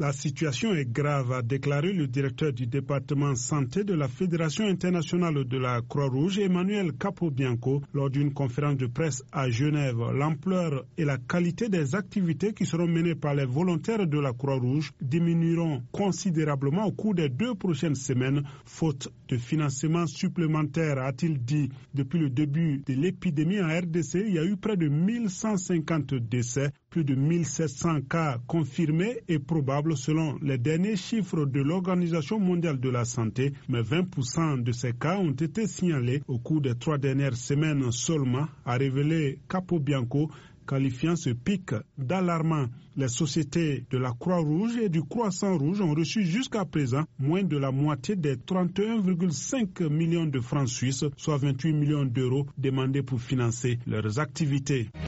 La situation est grave, a déclaré le directeur du département santé de la Fédération internationale de la Croix-Rouge, Emmanuel Capobianco, lors d'une conférence de presse à Genève. L'ampleur et la qualité des activités qui seront menées par les volontaires de la Croix-Rouge diminueront considérablement au cours des 2 prochaines semaines, faute de financement supplémentaire, a-t-il dit. Depuis le début de l'épidémie en RDC, il y a eu près de 1150 décès, plus de 1700 cas confirmés et probables selon les derniers chiffres de l'Organisation mondiale de la santé, mais 20% de ces cas ont été signalés au cours des 3 dernières semaines seulement, a révélé Capobianco, qualifiant ce pic d'alarmant. Les sociétés de la Croix-Rouge et du Croissant-Rouge ont reçu jusqu'à présent moins de la moitié des 31,5 millions de francs suisses, soit 28 millions d'euros demandés pour financer leurs activités.